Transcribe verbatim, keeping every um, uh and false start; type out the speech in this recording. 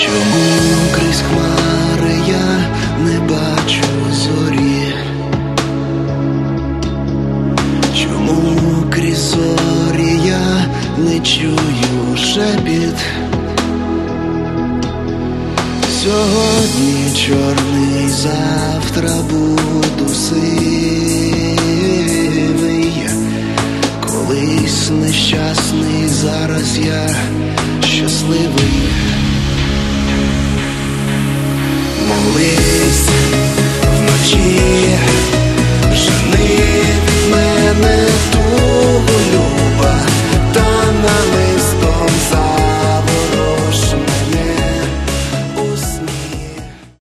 Чому крізь хмари я не бачу зорі? Чому крізь зорі я не чую шепіт? Сьогодні чорний, завтра буду сивий. Колись нещасний, зараз я щасливий. Моли